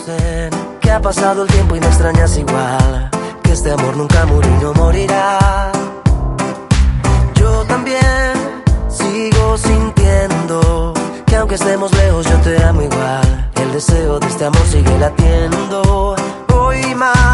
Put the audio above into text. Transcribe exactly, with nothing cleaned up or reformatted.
dicen que ha pasado el tiempo y me extrañas igual, que este amor nunca murió y no morirá. Yo también sigo sintiendo que aunque estemos lejos yo te amo igual. El deseo de este amor sigue latiendo. Hoy más